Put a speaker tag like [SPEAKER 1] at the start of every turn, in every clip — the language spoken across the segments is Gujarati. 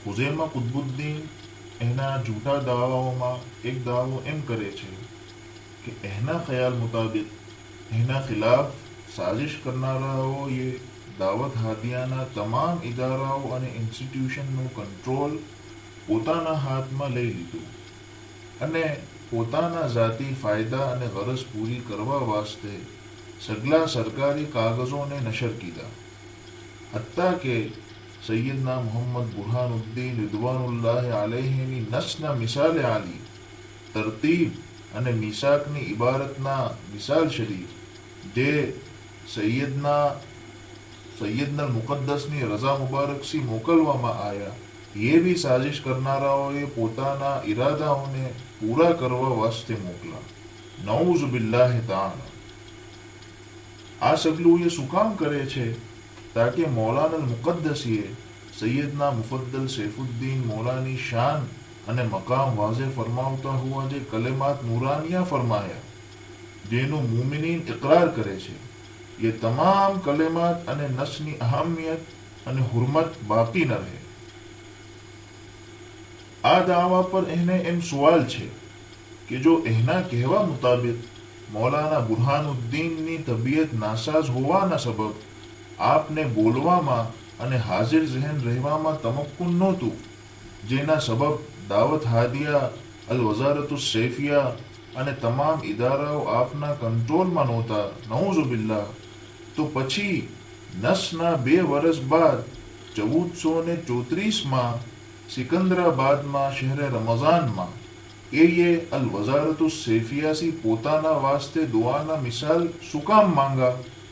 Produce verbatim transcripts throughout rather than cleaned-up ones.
[SPEAKER 1] હુઝૈમા કુતબુદ્દીન એના જૂઠા દાવાઓમાં એક દાવો એમ કરે છે કે એના ખ્યાલ મુતાબિક એના ખિલાફ સાજિશ કરનારાઓએ દાવત હાદિયાના તમામ ઇદારાઓ અને ઇન્સ્ટિટ્યુશનનો કંટ્રોલ પોતાના હાથમાં લઈ લીધું અને પોતાના જાતી ફાયદા અને ગરજ પૂરી કરવા વાસ્તે સગલા સરકારી કાગજોને નશર કીધા. હત્તા કે સૈયદના મોહમ્મદ બુરહાનુદ્દીન રિદવાનુલ્લાહ અલૈહિની નસના મિસાલે આલી તરતીબ અને મિસાકની ઇબારતના મિસાલ શરીફ જે સૈયદના સૈયદના મુકદ્દસની રઝા મુબારકસી મોકલવામાં આવ્યા એ બી સાજિશ કરનારાઓએ પોતાના ઈરાદાઓને પૂરા કરવા વાસ્તે મોકલા. નઉઝ બિલ્લાહ તાલા. આ સગલું એ શું કામ કરે છે તાકે મૌલાના મુકદ્દસીએ સૈયદના મુફદ્દલ સૈફુદ્દીન મૌલાની શાન અને મકામ વાઝે ફરમાવતા હુआ જે કલેમાત નૂરાનિયા ફરમાયા જેનું મુમિનીન ઇકરાર કરે છે એ તમામ કલેમાત અને નસની અહમિયત અને હુરમત બાકી ન રહે. આ દાવા પર એને એમ સવાલ છે કે જો એના કહેવા મુતાબિક મૌલાના બુરહાનુદ્દીનની તબિયત નાસાઝ હોવાના સબબ આપને બોલવામાં અને હાજર ઝહેન રહેવામાં તમક્કુન નહોતું, જેના સબબ દાવત હાદિયા અલ વઝારતુ સૈફિયા અને તમામ ઇદારાઓ આપના કંટ્રોલમાં નહોતા, નઉઝુ બિલ્લાહ, તો પછી નસના બે વર્ષ બાદ ચૌદસો ને ચોત્રીસમાં સિકંદરાબાદમાં શહેરે રમઝાનમાં એ અલ વઝારતુ સૈફિયાસી પોતાના વાસ્તે દુઆના મિસાલ સુકામ માંગા.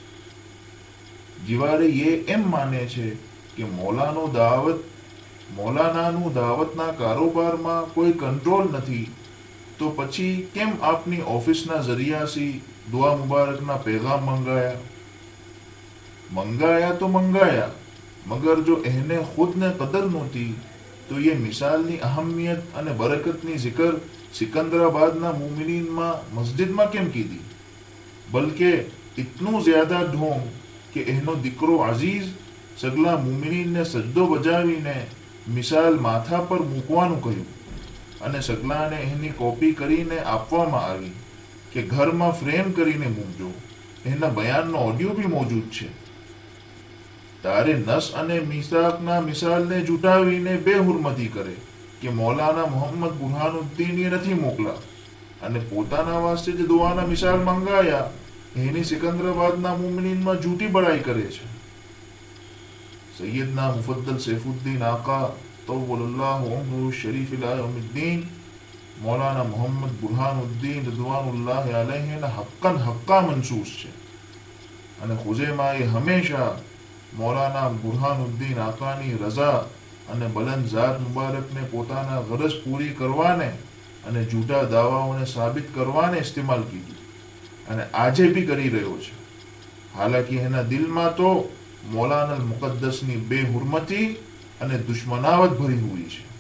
[SPEAKER 1] જીવારે એ એમ માને છે કે મૌલાનો દાવત મૌલાનાનું દાવતના કારોબારમાં કોઈ કંટ્રોલ નથી, તો પછી કેમ આપની ઓફિસના જરિયાથી દુઆ મુબારકના પેગામ મંગાયા? મંગાયા તો મંગાયા, મગર જો એને ખુદને કદર નહોતી તો એ મિસાલની અહમિયત અને બરકતની જિકર સિકંદરાબાદના મુમિનીનમાં મસ્જિદમાં કેમ કીધી? બલકે ઇતનું જ્યાદા ઢોંગ કે એનો દીકરો અઝીઝ સગલા મુમિનીનને સજદો બજાવીને મિસાલ માથા પર મૂકવાનું કહ્યું અને સગલાને એની કોપી કરીને આપવામાં આવી કે ઘરમાં ફ્રેમ કરીને મૂકજો. એના બયાનનો ઓડિયો બી મોજૂદ છે. તારે નસ અને મિસાકના મિસાલને જુટાવીને બેહુરમતી કરે કે મૌલાના મોહમ્મદ બુરહાનુદ્દીન એ નથી મોકલા અને પોતાના વાસ્તે જે દુઆના મિસાલ મંગાયા એની સિકંદરાબાદના મુમિનીનમાં જૂઠી બડાઈ કરે છે. સૈયદના મુફદ્દલ સૈફુદ્દીન આકા તવ્વલલ્લાહુ ઉમરુહુ શરીફ ઇલા યૌમિદ્દીન મૌલાના મોહમ્મદ બુરહાનુદ્દીન રિદવાનુલ્લાહ અલૈહિના હક્કન હક્કા મંસૂસ છે અને હુઝૈમાએ હંમેશા મૌલાના બુરહાનુદ્દીન આકાની રઝા અને બલંદ ઝાત મુબારકને પોતાના ગરજ પૂરી કરવાને અને જૂઠા દાવાઓને સાબિત કરવાને ઇસ્તેમાલ કીધું અને આજે બી કરી રહ્યો છે. હાલાકી એના દિલમાં તો મૌલાના મુકદ્દસની બેહુરમતી અને દુશ્મનાવત ભરી હુઈ છે.